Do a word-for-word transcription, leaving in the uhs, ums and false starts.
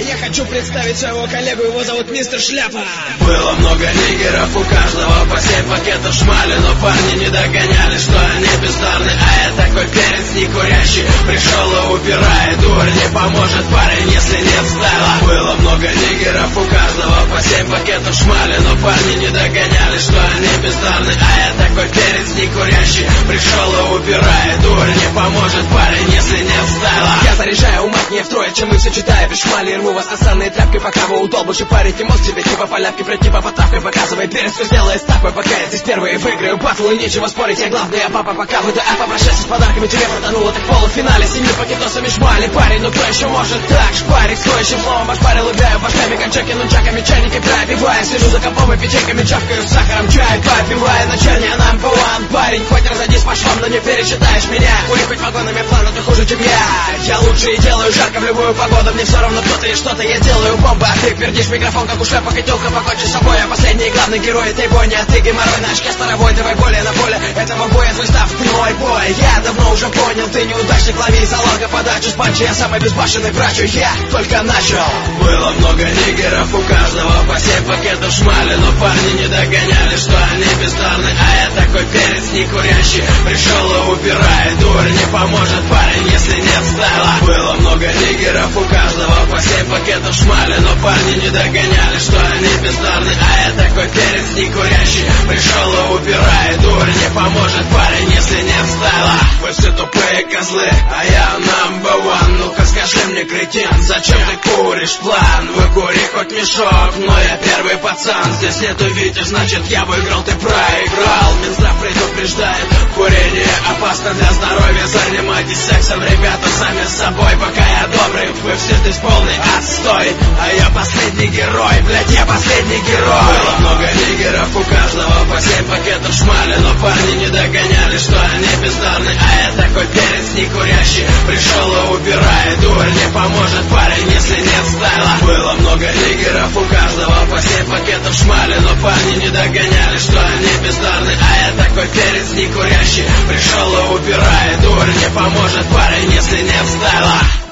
Я хочу представить своего коллегу, его зовут мистер Шляпа. Было много нигеров, у каждого по семь пакетов шмали, но парни не догоняли, что они бездарны. А я такой перец не курящий, пришел и убирает. Дурь не поможет парень, если нет стайла. Было много нигеров, у каждого по семь пакетов шмали, но парни не догоняли, что они бездарны. А я такой перец не курящий, пришел и убирает. Дурь не поможет парень, если нет стайла. Я заряжаю умать не втрое, чем вы все читая без шмали. Рву вас осанные тряпкой, пока вы удолбыши парите мозг себе типа полявки, пройти по потавкой, показывай перец, кто сделает ставкой. Пока я здесь первый выиграю батл и нечего спорить. Я главный, а папа пока вы да а попрощайся с подарками, тебе протануло так в полуфинале. Семью пакетосами шмали парень, ну кто еще может так шпарить? Стоящим словом ошпарил, убиваю башками, кончаки, нунчаками, чайники пробивая. Слежу за компом и печеньками, чавкаю с сахаром, чай попивая. На черне number one парень, хоть разойдись по швам, но не перечитаешь меня. Кури хоть вагонами плана, ты хуже, чем я. Я лучше и делаю жарко в любую погоду, мне все равно кто-то и что-то, я делаю бомба. А ты пердишь микрофон, как у шляпа, котелка, покончи с собой. А последний и главный герой этой бойни, а ты геморрой на очке старовой. Давай более на поле этого боя, твой став, ты мой бой. Я давно уже понял, ты неудачник, лови залога подачу с панчи. Я самый безбашенный брачу, я только начал. Было много нигеров, у каждого по семь пакетов шмали, но парни не догоняли, что они бездарны. А я такой перец не курящий, пришел и убирает. Дурь не поможет парень, если нет стайла. Было много нигеров, у каждого по семь пакетов шмали, но парни не догоняли, что они бездарны. А я такой перец не курящий, пришел и убирает. Дурь не поможет парень, если нет стайла. Вы все тупые козлы, а я number one. Ну-ка скажи мне, кретин, зачем ты куришь план? Выкури хоть мешок, но я первый пацан. Здесь нету Вити, значит я выиграл, ты проиграл. Минздрав предупреждает, курение опасно для здоровья. Занимайтесь сексом, ребята, сами с собой, пока я добрый. Вы все здесь полный отстой, а я последний герой, блядь, я последний герой. Было много нигеров, у каждого по семь пакетов шмали, но парни не догоняли, что они бездарны. А я такой перец не курящий, пришел и убирает. Дурь не поможет парень, если нет стайла. Было много нигеров, у каждого по семь пакетов шмали, но парни не догоняли, что они бездарны. А я такой перец не курящий, пришел и убирает. Дурь не поможет парень, если нет стайла.